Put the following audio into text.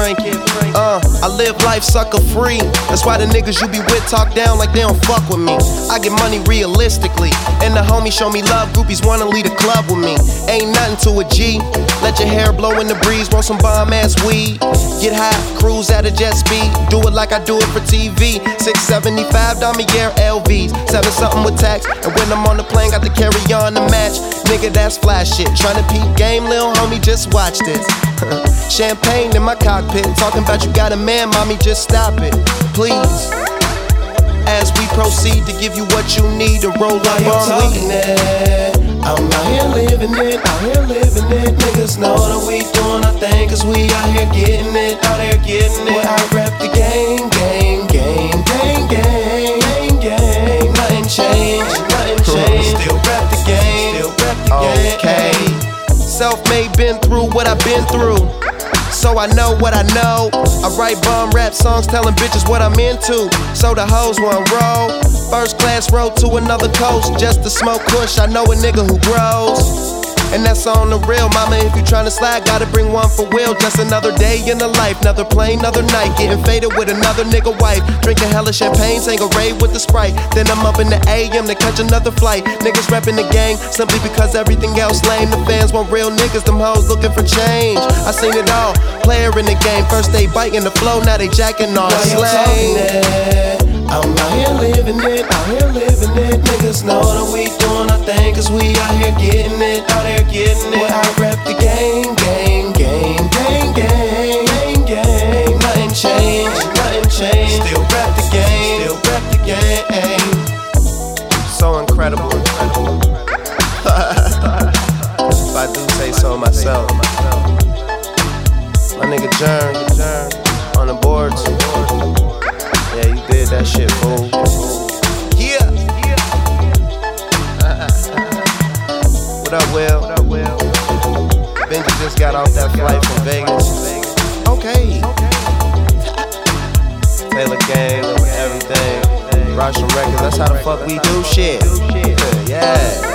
Frankie. I live life sucker free. That's why the niggas you be with talk down like they don't fuck with me. I get money realistically, and the homies show me love. Groupies wanna lead a club with me. Ain't nothing to a G. Let your hair blow in the breeze, want some bomb ass weed. Get high, cruise at a jet speed. Do it like I do it for TV. 675 Damier LVs, 7 something with tax. And when I'm on the plane, got to carry on the match. Nigga, that's flash shit. Tryna peep game, lil' homie, just watch this. Champagne in my cockpit, talking about you got a man, mommy, just stop it, please. As we proceed to give you what you need to roll up on weed. I'm out here living it, out here living it. Niggas know that we doing our thing, cause we out here getting it, out here getting it. Well, I rep the gang, gang, gang, gang, gang, gang. Nothing changed, nothing changed. Still rep the game, still rep the game. Okay. Self-made, been through what I've been through, so I know what I know. I write bum rap songs telling bitches what I'm into, so the hoes won't roll. First class road to another coast, just to smoke kush. I know a nigga who grows, and that's on the real. Mama, if you tryna slide, gotta bring one for Will. Just another day in the life, another plane, another night. Getting faded with another nigga wife. Drinking hella champagne, Tanqueray with the Sprite. Then I'm up in the AM to catch another flight. Niggas reppin' the gang, simply because everything else lame. The fans want real niggas, them hoes looking for change. I seen it all, player in the game. First they biting the flow, now they jacking on slang. I'm out here living it, out here living it. Niggas know that we doing our thing, cause we out here getting it, out here getting it. Well, I rep the gang, gang, gang, gang, gang, gang, gang. Nothing changed, nothing changed. Still rep the game, still rep the game. So incredible. If I do say so myself. My nigga Jern on the boards. Yeah, you did that shit, fool. Yeah. What up, Will? Benji just got off that flight from Vegas. Okay. Taylor Gang, everything. Russian Records, that's how the fuck we do shit. Yeah.